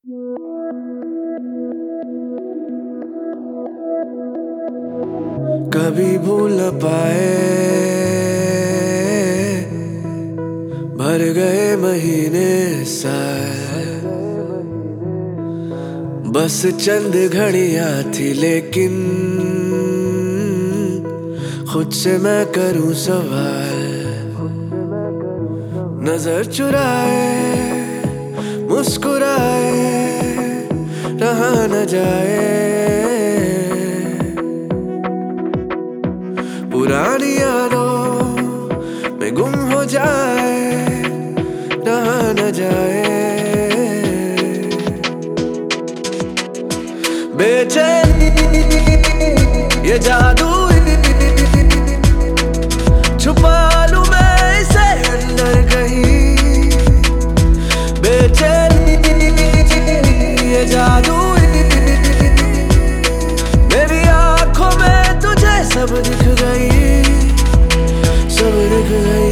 कभी भूल न पाए, भर गए महीने साल, बस चंद घड़ियां थी लेकिन खुद से मैं करूं सवाल। नजर चुराए मुस्कुराए रहा न जाए, पुरानी यादों में गुम हो जाए रहा न जाए। बेचैनी ये जादू छुपा लूं मैं इसे अंदर कहीं। बेचैनी ये जादू मेरी आंखों में तुझे सब दिख गई, सब दिख गई,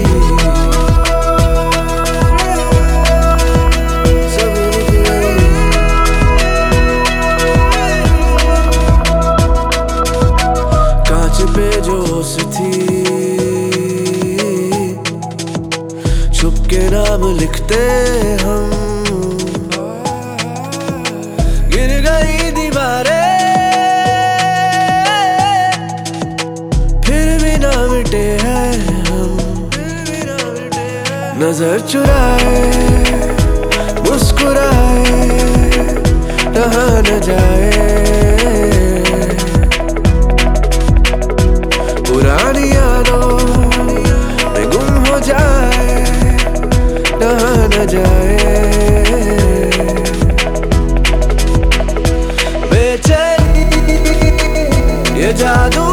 सब दिख गई। कांच पे जो ओस थी छुप के नाम लिखते हम, गिर गई दीवारें फिर भी ना मिटे हैं हम। नजर चुराए मुस्कुराए रहा न जाए, पुरानी यादों में गुम हो जाए रहा न जाए। बेचैनी ये जादू